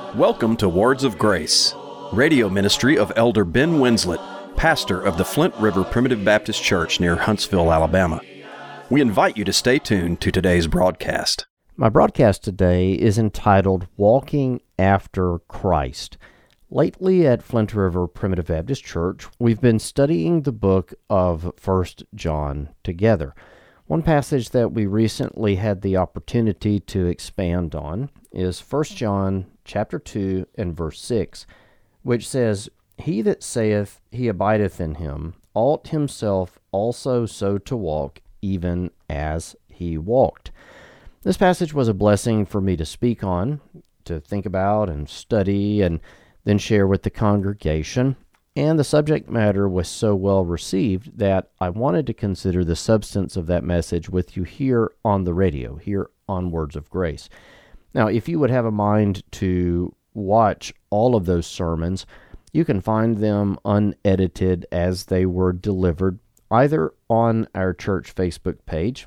Welcome to Words of Grace, radio ministry of Elder Ben Winslet, pastor of the Flint River Primitive Baptist Church near Huntsville, Alabama. We invite you to stay tuned to today's broadcast. My broadcast today is entitled Walking After Christ. Lately at Flint River Primitive Baptist Church, we've been studying the book of 1 John together. One passage that we recently had the opportunity to expand on is 1 John chapter 2 and verse 6, which says, "He that saith he abideth in him ought himself also so to walk, even as he walked." This passage was a blessing for me to speak on, to think about and study, and then share with the congregation. And the subject matter was so well received that I wanted to consider the substance of that message with you here on the radio, here on Words of Grace. Now, if you would have a mind to watch all of those sermons, you can find them unedited as they were delivered either on our church Facebook page,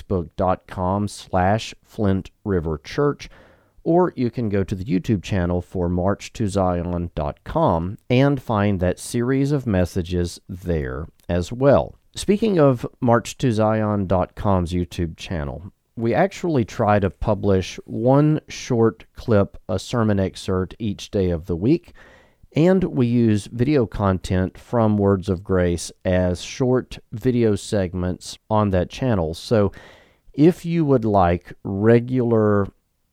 facebook.com/Flint River Church, or you can go to the YouTube channel for marchtozion.com and find that series of messages there as well. Speaking of marchtozion.com's YouTube channel, we actually try to publish one short clip, a sermon excerpt each day of the week, and we use video content from Words of Grace as short video segments on that channel. So if you would like regular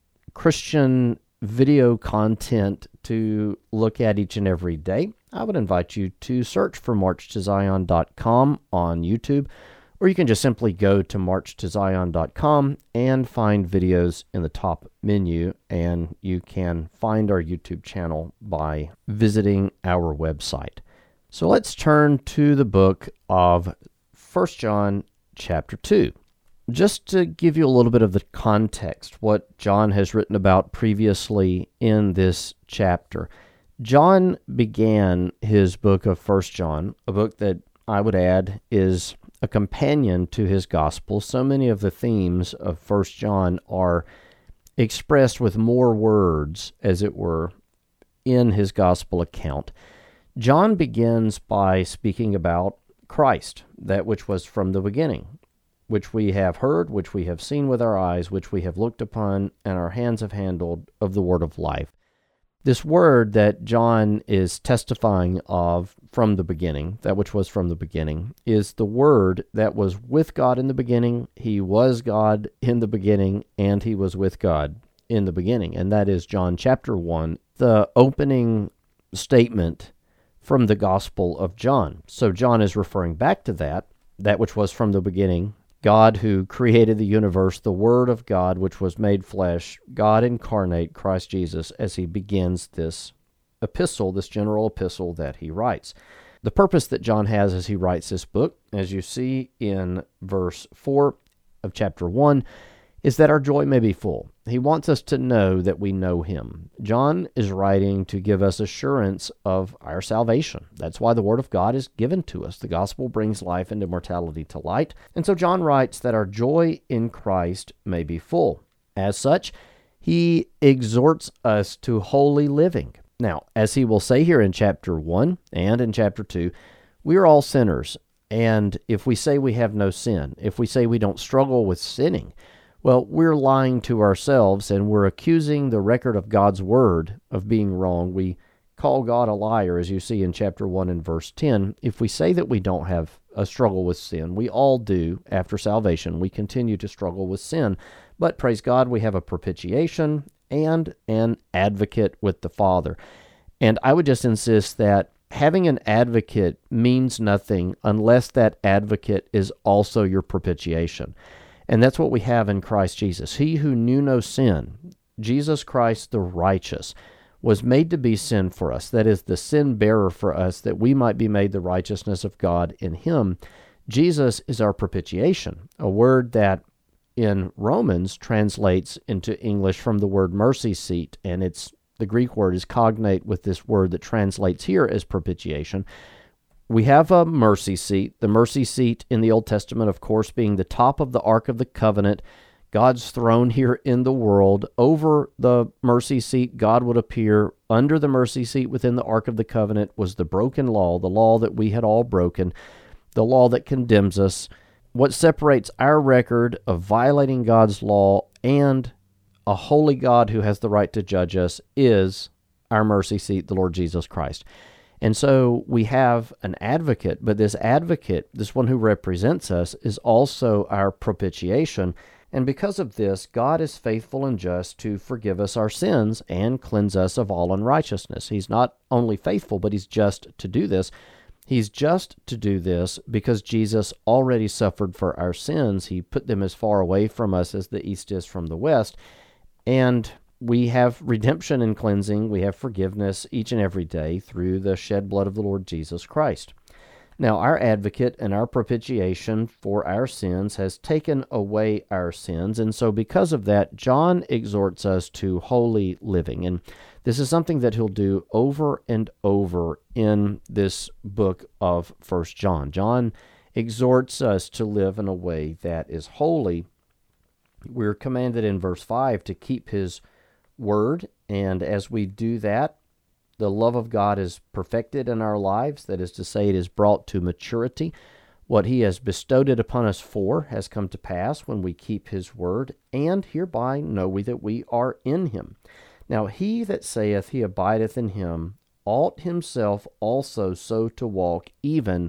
Christian video content to look at each and every day, I would invite you to search for marchtozion.com on YouTube, or you can just simply go to marchtozion.com and find videos in the top menu, and you can find our YouTube channel by visiting our website. So let's turn to the book of 1 John chapter 2. Just to give you a little bit of the context, what John has written about previously in this chapter. John began his book of 1 John, a book that I would add is a companion to his gospel. So many of the themes of 1 John are expressed with more words, as it were, in his gospel account. John begins by speaking about Christ, that which was from the beginning, which we have heard, which we have seen with our eyes, which we have looked upon, and our hands have handled of the word of life. This word that John is testifying of from the beginning, that which was from the beginning, is the word that was with God in the beginning. He was God in the beginning, and he was with God in the beginning. And that is John chapter 1, the opening statement from the Gospel of John. So John is referring back to that which was from the beginning, God who created the universe, the Word of God, which was made flesh, God incarnate, Christ Jesus, as he begins this epistle, this general epistle that he writes. The purpose that John has as he writes this book, as you see in verse 4 of chapter 1, is that our joy may be full. He wants us to know that we know him. John is writing to give us assurance of our salvation. That's why the Word of God is given to us. The gospel brings life and immortality to light. And so John writes that our joy in Christ may be full. As such, he exhorts us to holy living. Now, as he will say here in chapter 1 and in chapter 2, we are all sinners. And if we say we have no sin, if we say we don't struggle with sinning, well, we're lying to ourselves, and we're accusing the record of God's word of being wrong. We call God a liar, as you see in chapter 1 and verse 10. If we say that we don't have a struggle with sin, we all do after salvation. We continue to struggle with sin. But praise God, we have a propitiation and an advocate with the Father. And I would just insist that having an advocate means nothing unless that advocate is also your propitiation. And that's what we have in Christ Jesus. He who knew no sin, Jesus Christ the righteous, was made to be sin for us. That is, the sin bearer for us, that we might be made the righteousness of God in him. Jesus is our propitiation, a word that in Romans translates into English from the word mercy seat, and the Greek word is cognate with this word that translates here as propitiation. We have a mercy seat, the mercy seat in the Old Testament, of course, being the top of the Ark of the Covenant, God's throne here in the world. Over the mercy seat, God would appear. Under the mercy seat within the Ark of the Covenant was the broken law, the law that we had all broken, the law that condemns us. What separates our record of violating God's law and a holy God who has the right to judge us is our mercy seat, the Lord Jesus Christ. And so we have an advocate, but this advocate, this one who represents us, is also our propitiation. And because of this, God is faithful and just to forgive us our sins and cleanse us of all unrighteousness. He's not only faithful, but He's just to do this. He's just to do this because Jesus already suffered for our sins. He put them as far away from us as the east is from the west. And we have redemption and cleansing. We have forgiveness each and every day through the shed blood of the Lord Jesus Christ. Now, our advocate and our propitiation for our sins has taken away our sins, and so because of that, John exhorts us to holy living, and this is something that he'll do over and over in this book of 1 John. John exhorts us to live in a way that is holy. We're commanded in verse 5 to keep his word, and as we do that, the love of God is perfected in our lives. That is to say, it is brought to maturity. What He has bestowed it upon us for has come to pass when we keep His word, and hereby know we that we are in Him. Now he that saith he abideth in Him ought himself also so to walk, even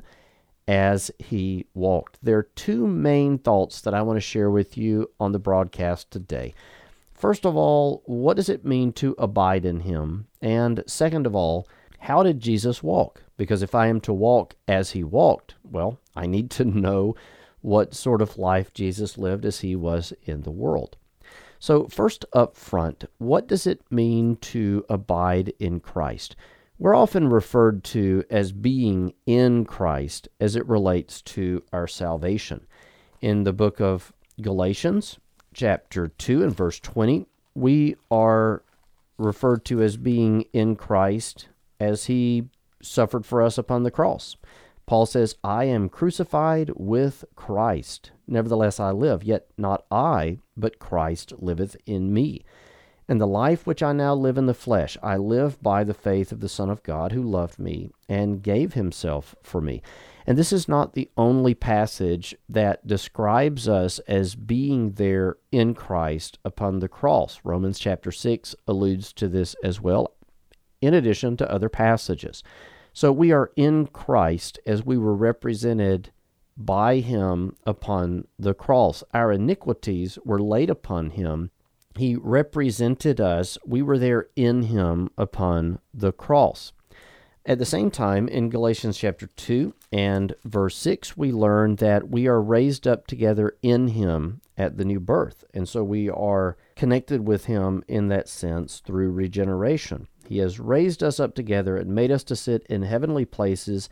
as He walked. There are two main thoughts that I want to share with you on the broadcast today. First of all, what does it mean to abide in Him? And second of all, how did Jesus walk? Because if I am to walk as He walked, well, I need to know what sort of life Jesus lived as He was in the world. So first up front, what does it mean to abide in Christ? We're often referred to as being in Christ as it relates to our salvation. In the book of Galatians, chapter 2 and verse 20, we are referred to as being in Christ as He suffered for us upon the cross. Paul says, I am crucified with Christ. Nevertheless I live, yet not I, but Christ liveth in me. And the life which I now live in the flesh, I live by the faith of the Son of God, who loved me and gave Himself for me. And this is not the only passage that describes us as being there in Christ upon the cross. Romans chapter 6 alludes to this as well, in addition to other passages. So we are in Christ as we were represented by Him upon the cross. Our iniquities were laid upon Him. He represented us. We were there in Him upon the cross. At the same time, in Galatians chapter 2 and verse 6, we learn that we are raised up together in Him at the new birth. And so we are connected with Him in that sense through regeneration. He has raised us up together and made us to sit in heavenly places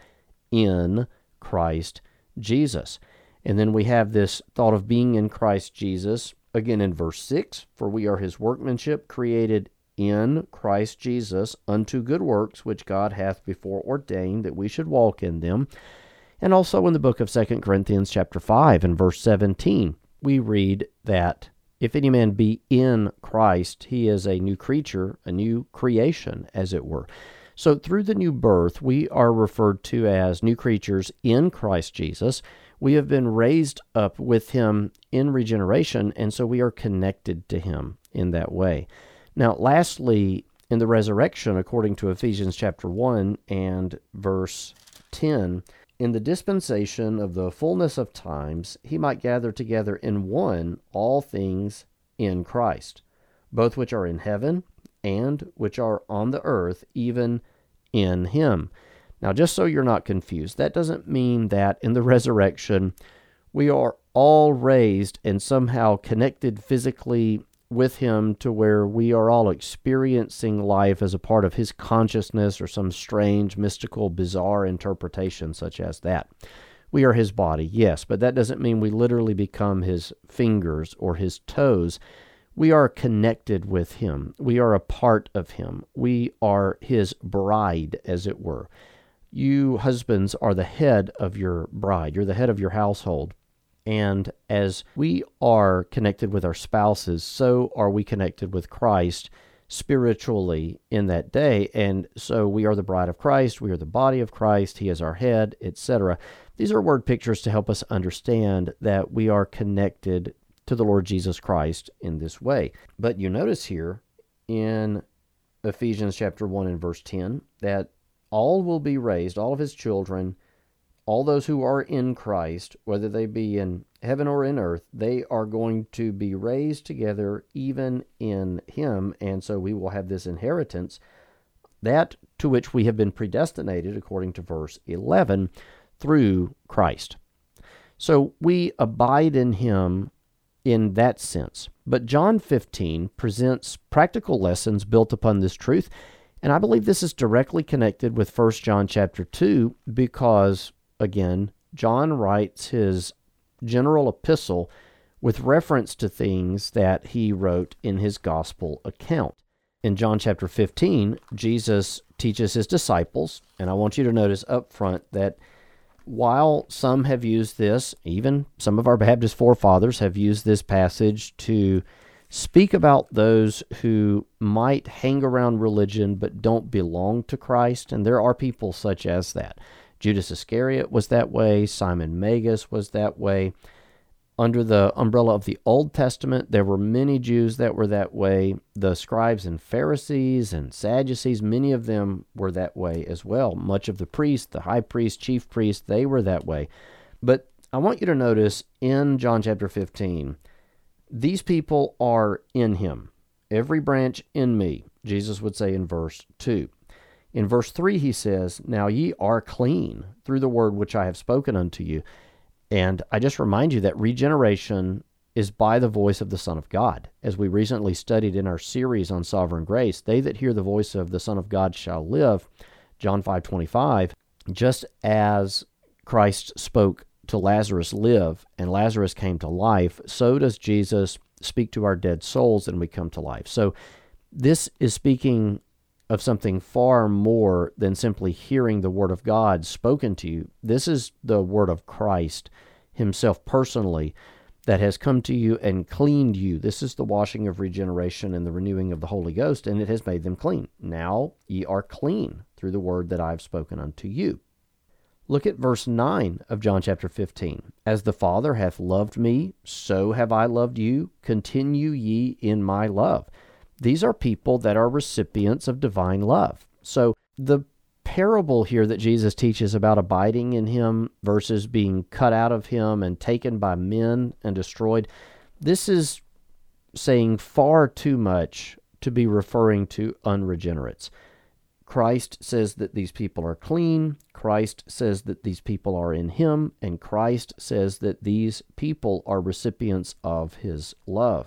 in Christ Jesus. And then we have this thought of being in Christ Jesus, again in verse 6, for we are His workmanship, created in Christ Jesus unto good works, which God hath before ordained that we should walk in them. And also in the book of 2 Corinthians chapter 5 and verse 17, we read that if any man be in Christ, he is a new creature, a new creation, as it were. So through the new birth, we are referred to as new creatures in Christ Jesus. We have been raised up with Him in regeneration, and so we are connected to Him in that way. Now, lastly, in the resurrection, according to Ephesians chapter 1 and verse 10, in the dispensation of the fullness of times, He might gather together in one all things in Christ, both which are in heaven and which are on the earth, even in Him. Now, just so you're not confused, that doesn't mean that in the resurrection we are all raised and somehow connected physically with Him to where we are all experiencing life as a part of His consciousness or some strange, mystical, bizarre interpretation such as that. We are His body, yes, but that doesn't mean we literally become His fingers or His toes. We are connected with Him. We are a part of Him. We are His bride, as it were. You husbands are the head of your bride. You're the head of your household. And as we are connected with our spouses, so are we connected with Christ spiritually in that day. And so we are the bride of Christ, we are the body of Christ, He is our head, etc. These are word pictures to help us understand that we are connected to the Lord Jesus Christ in this way. But you notice here in Ephesians chapter 1 and verse 10 that all will be raised, all of His children, all those who are in Christ, whether they be in heaven or in earth, they are going to be raised together even in Him, and so we will have this inheritance, that to which we have been predestinated, according to verse 11, through Christ. So we abide in Him in that sense. But John 15 presents practical lessons built upon this truth, and I believe this is directly connected with 1 John chapter 2 because, again, John writes his general epistle with reference to things that he wrote in his gospel account. In John chapter 15, Jesus teaches His disciples, and I want you to notice up front that while some have used this, even some of our Baptist forefathers have used this passage to speak about those who might hang around religion but don't belong to Christ, and there are people such as that. Judas Iscariot was that way. Simon Magus was that way. Under the umbrella of the Old Testament, there were many Jews that were that way. The scribes and Pharisees and Sadducees, many of them were that way as well. Much of the priests, the high priest, chief priest, they were that way. But I want you to notice in John chapter 15, these people are in Him. Every branch in me, Jesus would say in verse 2. In verse 3, He says, "Now ye are clean through the word which I have spoken unto you." And I just remind you that regeneration is by the voice of the Son of God. As we recently studied in our series on sovereign grace, they that hear the voice of the Son of God shall live, John 5:25, just as Christ spoke to Lazarus, live, and Lazarus came to life, so does Jesus speak to our dead souls and we come to life. So this is speaking of something far more than simply hearing the Word of God spoken to you. This is the Word of Christ Himself personally that has come to you and cleaned you. This is the washing of regeneration and the renewing of the Holy Ghost, and it has made them clean. Now ye are clean through the word that I have spoken unto you. Look at verse 9 of John chapter 15. "As the Father hath loved me, so have I loved you. Continue ye in my love." These are people that are recipients of divine love. So the parable here that Jesus teaches about abiding in Him versus being cut out of Him and taken by men and destroyed, this is saying far too much to be referring to unregenerates. Christ says that these people are clean, Christ says that these people are in Him, and Christ says that these people are recipients of His love.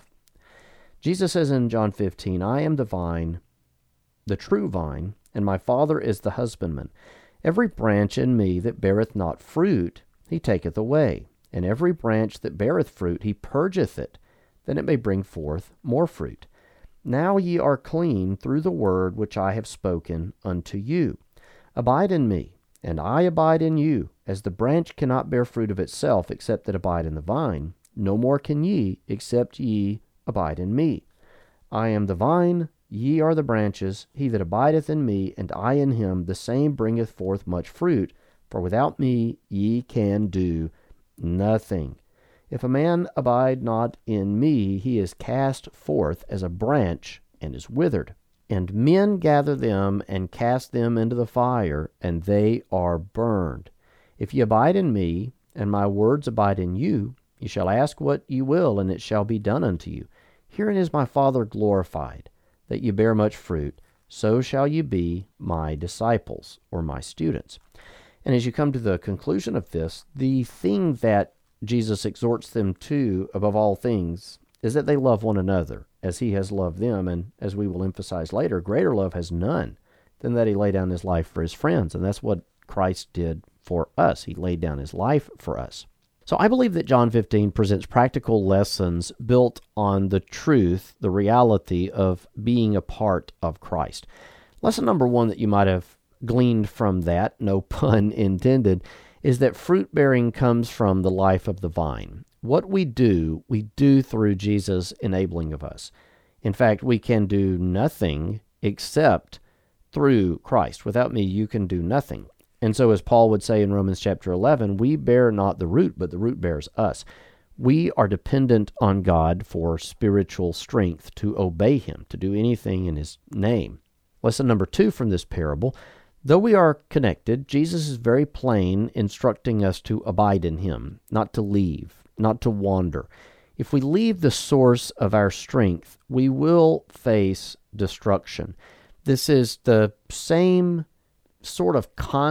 Jesus says in John 15, "I am the vine, the true vine, and my Father is the husbandman. Every branch in me that beareth not fruit, He taketh away, and every branch that beareth fruit, He purgeth it, that it may bring forth more fruit. Now ye are clean through the word which I have spoken unto you. Abide in me, and I abide in you. As the branch cannot bear fruit of itself, except that abide in the vine, no more can ye, except ye abide in me. I am the vine, ye are the branches. He that abideth in me, and I in him, the same bringeth forth much fruit. For without me ye can do nothing. If a man abide not in me, he is cast forth as a branch, and is withered. And men gather them, and cast them into the fire, and they are burned. If ye abide in me, and my words abide in you, ye shall ask what ye will, and it shall be done unto you. Herein is my Father glorified, that ye bear much fruit, so shall ye be my disciples, or my students." And as you come to the conclusion of this, the thing that Jesus exhorts them to, above all things, is that they love one another, as he has loved them, and as we will emphasize later, greater love has none than that he lay down his life for his friends, and that's what Christ did for us. He laid down his life for us. So I believe that John 15 presents practical lessons built on the truth, the reality of being a part of Christ. Lesson number one that you might have gleaned from that, no pun intended, is that fruit bearing comes from the life of the vine. What we do through Jesus enabling of us. In fact, we can do nothing except through Christ. Without me, you can do nothing. And so as Paul would say in Romans chapter 11, we bear not the root, but the root bears us. We are dependent on God for spiritual strength to obey him, to do anything in his name. Lesson number 2 from this parable, though we are connected, Jesus is very plain instructing us to abide in him, not to leave, not to wander. If we leave the source of our strength, we will face destruction. This is the same sort of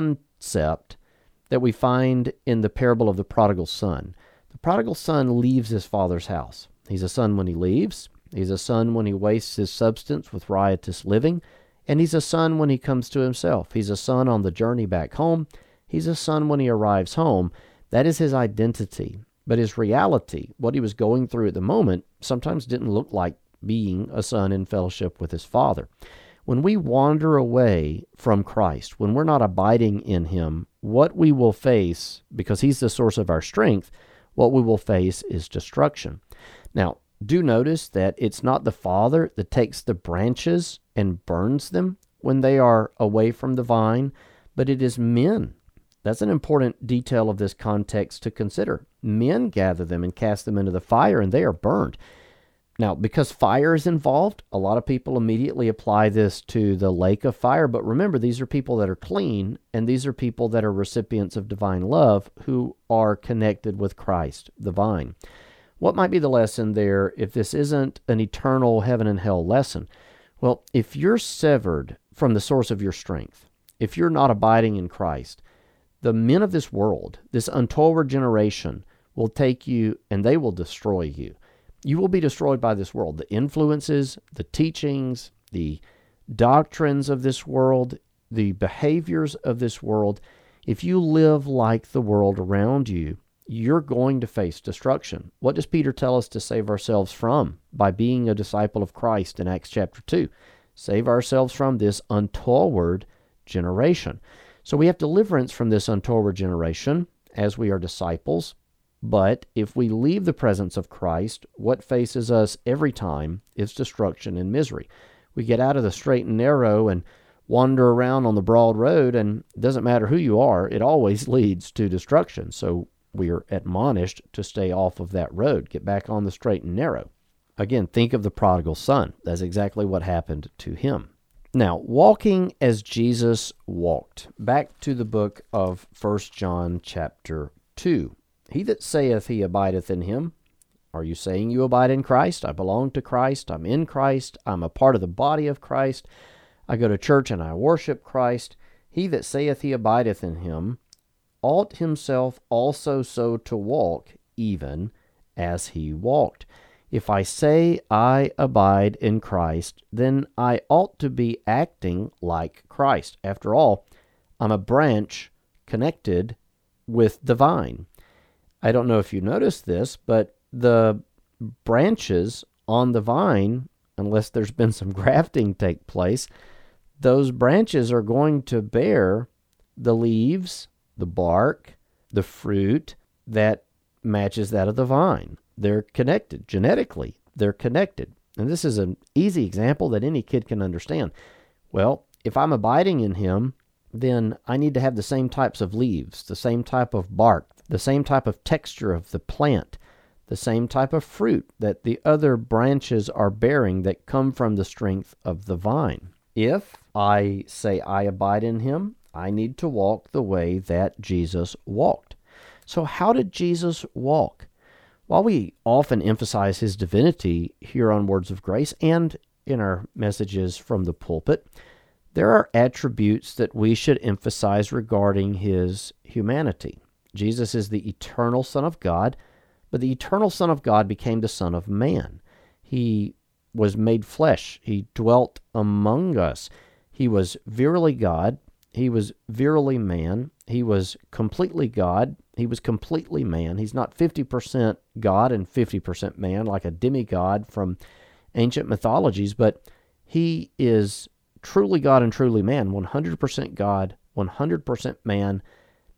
concept that we find in the parable of the prodigal son. The prodigal son leaves his father's house. He's a son when he leaves. He's a son when he wastes his substance with riotous living. And he's a son when he comes to himself. He's a son on the journey back home. He's a son when he arrives home. That is his identity. But his reality, what he was going through at the moment, sometimes didn't look like being a son in fellowship with his father. When we wander away from Christ, when we're not abiding in him, what we will face, because he's the source of our strength, what we will face is destruction. Now, do notice that it's not the father that takes the branches and burns them when they are away from the vine, but it is men. That's an important detail of this context to consider. Men gather them and cast them into the fire, and they are burned. Now, because fire is involved, a lot of people immediately apply this to the lake of fire, but remember, these are people that are clean, and these are people that are recipients of divine love who are connected with Christ, the vine. What might be the lesson there if this isn't an eternal heaven and hell lesson? Well, if you're severed from the source of your strength, if you're not abiding in Christ, the men of this world, this untoward generation, will take you and they will destroy you. You will be destroyed by this world. The influences, the teachings, the doctrines of this world, the behaviors of this world. If you live like the world around you, you're going to face destruction. What does Peter tell us to save ourselves from by being a disciple of Christ in Acts chapter 2? Save ourselves from this untoward generation. So we have deliverance from this untoward generation as we are disciples. But if we leave the presence of Christ, what faces us every time is destruction and misery. We get out of the straight and narrow and wander around on the broad road, and it doesn't matter who you are, it always leads to destruction. So we are admonished to stay off of that road, get back on the straight and narrow. Again, think of the prodigal son. That's exactly what happened to him. Now, walking as Jesus walked. Back to the book of 1 John chapter 2. He that saith he abideth in him. Are you saying you abide in Christ? I belong to Christ. I'm in Christ. I'm a part of the body of Christ. I go to church and I worship Christ. He that saith he abideth in him ought himself also so to walk, even as he walked. If I say I abide in Christ, then I ought to be acting like Christ. After all, I'm a branch connected with the vine. I don't know if you noticed this, but the branches on the vine, unless there's been some grafting take place, those branches are going to bear the leaves, the bark, the fruit that matches that of the vine. They're connected. Genetically, they're connected. And this is an easy example that any kid can understand. Well, if I'm abiding in him, then I need to have the same types of leaves, the same type of bark, the same type of texture of the plant, the same type of fruit that the other branches are bearing that come from the strength of the vine. If I say I abide in him, I need to walk the way that Jesus walked. So how did Jesus walk? While we often emphasize his divinity here on Words of Grace and in our messages from the pulpit, there are attributes that we should emphasize regarding his humanity. Jesus is the eternal Son of God, but the eternal Son of God became the Son of Man. He was made flesh. He dwelt among us. He was verily God. He was verily man. He was completely God. He was completely man. He's not 50% God and 50% man like a demigod from ancient mythologies, but he is truly God and truly man, 100% God, 100% man.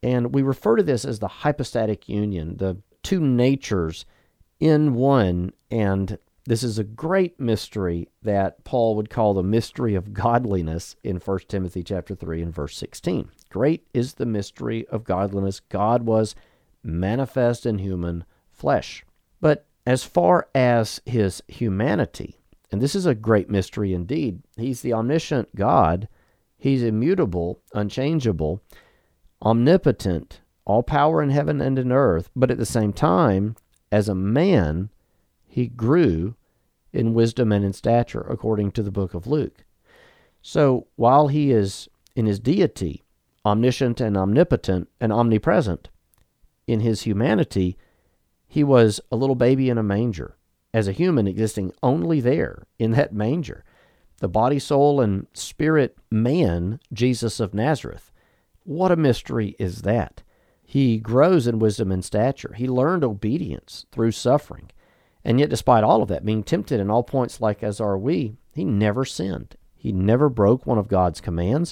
And we refer to this as the hypostatic union, the two natures in one. And this is a great mystery that Paul would call the mystery of godliness in 1 Timothy chapter 3 and verse 16. Great is the mystery of godliness. God was manifest in human flesh. But as far as his humanity, and this is a great mystery indeed, he's the omniscient God. He's immutable, unchangeable, omnipotent, all power in heaven and in earth. But at the same time, as a man, he grew in wisdom and in stature, according to the book of Luke. So while he is in his deity, omniscient and omnipotent and omnipresent, in his humanity, he was a little baby in a manger, as a human existing only there in that manger. The body, soul, and spirit man, Jesus of Nazareth. What a mystery is that? He grows in wisdom and stature. He learned obedience through suffering. And yet, despite all of that, being tempted in all points like as are we, he never sinned. He never broke one of God's commands,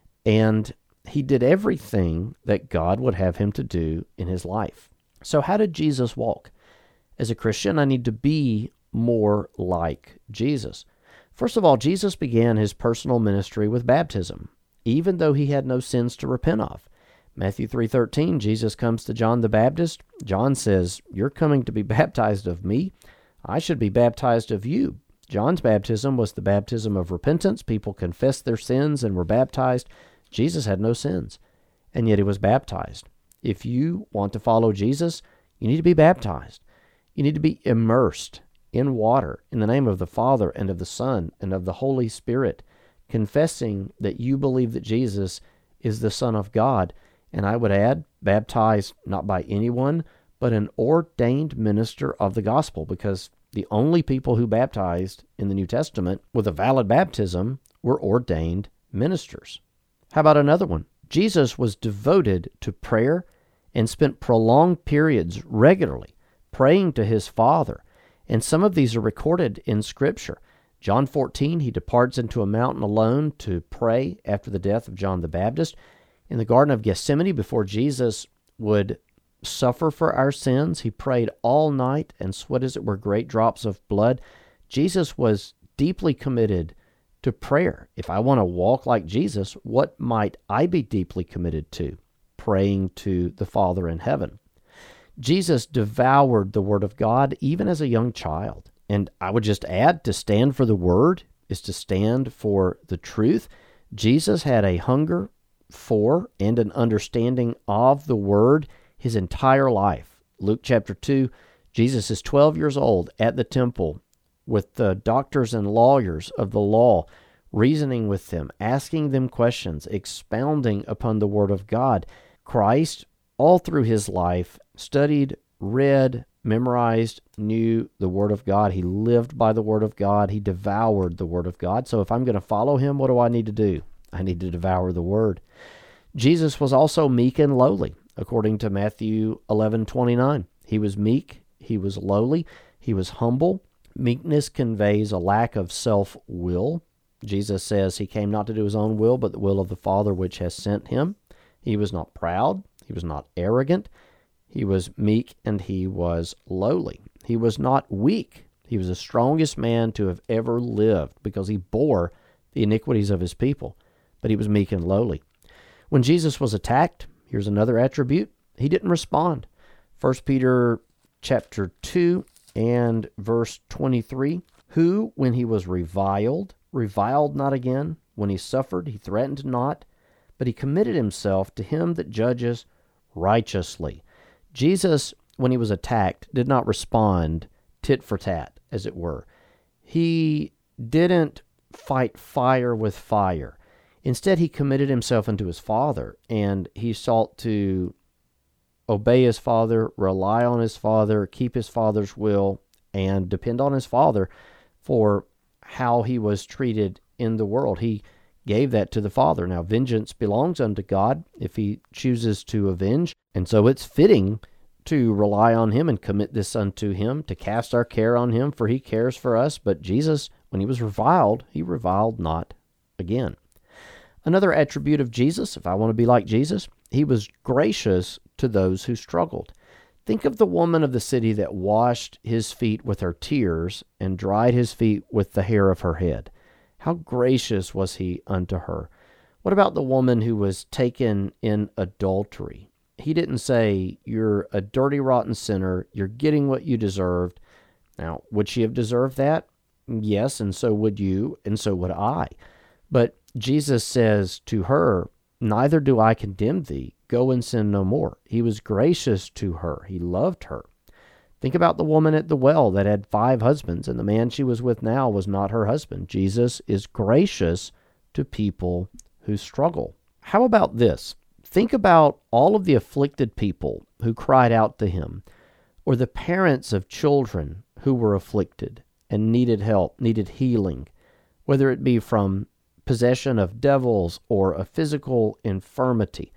and he did everything that God would have him to do in his life. So how did Jesus walk? As a Christian, I need to be more like Jesus. First of all, Jesus began his personal ministry with baptism, even though he had no sins to repent of. Matthew 3:13, Jesus comes to John the Baptist. John says, "You're coming to be baptized of me. I should be baptized of you." John's baptism was the baptism of repentance. People confessed their sins and were baptized. Jesus had no sins, and yet he was baptized. If you want to follow Jesus, you need to be baptized. You need to be immersed in water in the name of the Father and of the Son and of the Holy Spirit, confessing that you believe that Jesus is the Son of God. And I would add, baptized not by anyone, but an ordained minister of the gospel, because the only people who baptized in the New Testament with a valid baptism were ordained ministers. How about another one? Jesus was devoted to prayer and spent prolonged periods regularly praying to his Father. And some of these are recorded in Scripture. John 14, he departs into a mountain alone to pray after the death of John the Baptist. In the Garden of Gethsemane, before Jesus would suffer for our sins, he prayed all night and sweat as it were great drops of blood. Jesus was deeply committed to prayer. If I want to walk like Jesus, what might I be deeply committed to? Praying to the Father in heaven. Jesus devoured the Word of God even as a young child. And I would just add, to stand for the Word is to stand for the truth. Jesus had a hunger for and an understanding of the Word his entire life. Luke chapter 2, Jesus is 12 years old at the temple with the doctors and lawyers of the law, reasoning with them, asking them questions, expounding upon the Word of God. Christ, all through his life, studied, read, memorized, knew the Word of God. He lived by the Word of God. He devoured the Word of God. So if I'm going to follow him, what do I need to do? I need to devour the Word. Jesus was also meek and lowly, according to Matthew 11:29. He was meek, he was lowly, he was humble. Meekness conveys a lack of self-will. Jesus says he came not to do his own will, but the will of the Father which has sent him. He was not proud, he was not arrogant, he was meek, and he was lowly. He was not weak. He was the strongest man to have ever lived because he bore the iniquities of his people, but he was meek and lowly. When Jesus was attacked, here's another attribute, he didn't respond. 1 Peter chapter 2 and verse 23, who, when he was reviled not again. When he suffered, he threatened not, but he committed himself to him that judges righteously. Jesus, when he was attacked, did not respond tit for tat, as it were. He didn't fight fire with fire. Instead, he committed himself unto his Father, and he sought to obey his Father, rely on his Father, keep his Father's will, and depend on his Father for how he was treated in the world. He gave that to the Father. Now, vengeance belongs unto God if he chooses to avenge, and so it's fitting to rely on him and commit this unto him, to cast our care on him, for he cares for us. But Jesus, when he was reviled, he reviled not again. Another attribute of Jesus, if I want to be like Jesus, he was gracious to those who struggled. Think of the woman of the city that washed his feet with her tears and dried his feet with the hair of her head. How gracious was he unto her? What about the woman who was taken in adultery? He didn't say, "You're a dirty, rotten sinner. You're getting what you deserved." Now, would she have deserved that? Yes, and so would you, and so would I. But Jesus says to her, "Neither do I condemn thee. Go and sin no more." He was gracious to her. He loved her. Think about the woman at the well that had 5 husbands, and the man she was with now was not her husband. Jesus is gracious to people who struggle. How about this? Think about all of the afflicted people who cried out to him, or the parents of children who were afflicted and needed help, needed healing, whether it be from possession of devils or a physical infirmity.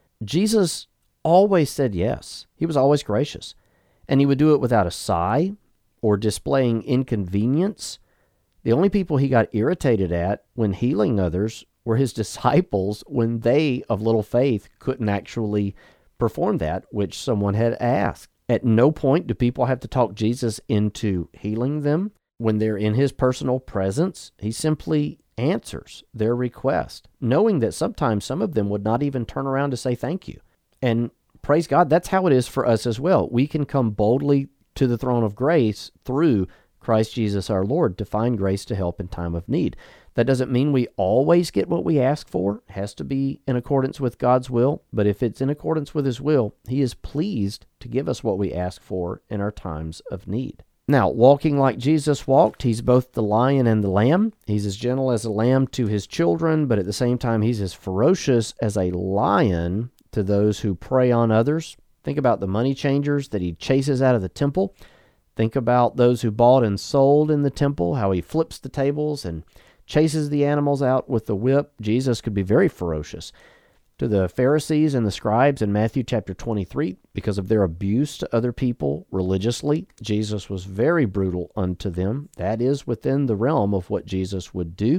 Jesus always said yes. He was always gracious. And he would do it without a sigh or displaying inconvenience. The only people he got irritated at when healing others were his disciples when they, of little faith, couldn't actually perform that which someone had asked. At no point do people have to talk Jesus into healing them. When they're in his personal presence, he simply answers their request, knowing that sometimes some of them would not even turn around to say thank you. And praise God, that's how it is for us as well. We can come boldly to the throne of grace through Christ Jesus our Lord to find grace to help in time of need. That doesn't mean we always get what we ask for. It has to be in accordance with God's will. But if it's in accordance with his will, he is pleased to give us what we ask for in our times of need. Now, walking like Jesus walked, he's both the lion and the lamb. He's as gentle as a lamb to his children, but at the same time, he's as ferocious as a lion to those who prey on others. Think about the money changers that he chases out of the temple. Think about those who bought and sold in the temple, how he flips the tables and chases the animals out with the whip. Jesus could be very ferocious to the Pharisees and the scribes in Matthew chapter 23 because of their abuse to other people religiously. Jesus was very brutal unto them. That is within the realm of what Jesus would do.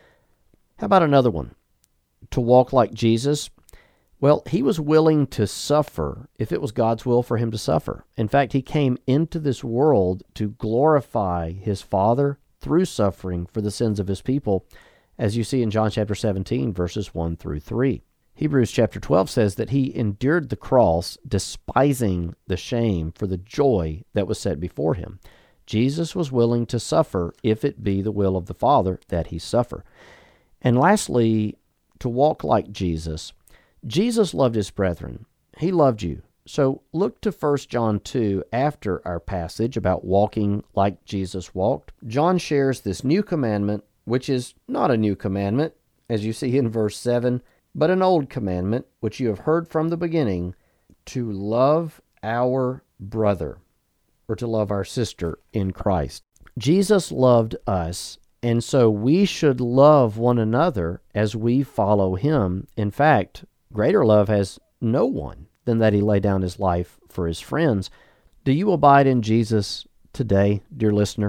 How about another one? To walk like Jesus, well, he was willing to suffer if it was God's will for him to suffer. In fact, he came into this world to glorify his Father through suffering for the sins of his people, as you see in John chapter 17, verses 1 through 3. Hebrews chapter 12 says that he endured the cross, despising the shame for the joy that was set before him. Jesus was willing to suffer if it be the will of the Father that he suffer. And lastly, to walk like Jesus. Jesus loved his brethren. He loved you. So look to 1 John 2 after our passage about walking like Jesus walked. John shares this new commandment, which is not a new commandment, as you see in verse 7, but an old commandment, which you have heard from the beginning, to love our brother, or to love our sister in Christ. Jesus loved us, and so we should love one another as we follow him. In fact, greater love has no one than that he lay down his life for his friends. Do you abide in Jesus today, dear listener?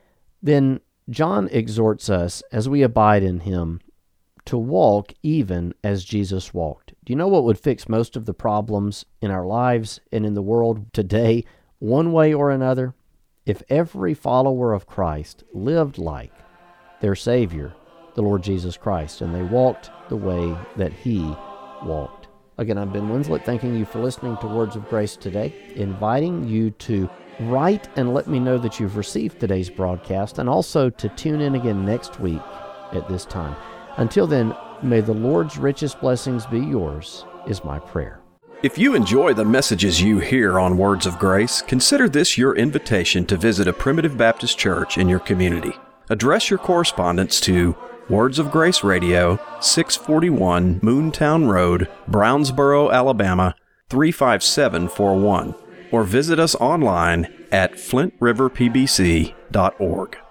Then John exhorts us, as we abide in him, to walk even as Jesus walked. Do you know what would fix most of the problems in our lives and in the world today, one way or another? If every follower of Christ lived like their Savior, the Lord Jesus Christ, and they walked the way that he walked. Again, I'm Ben Winslet, thanking you for listening to Words of Grace today, inviting you to write and let me know that you've received today's broadcast, and also to tune in again next week at this time. Until then, may the Lord's richest blessings be yours, is my prayer. If you enjoy the messages you hear on Words of Grace, consider this your invitation to visit a Primitive Baptist church in your community. Address your correspondence to Words of Grace Radio, 641 Moontown Road, Brownsboro, Alabama, 35741, or visit us online at flintriverpbc.org.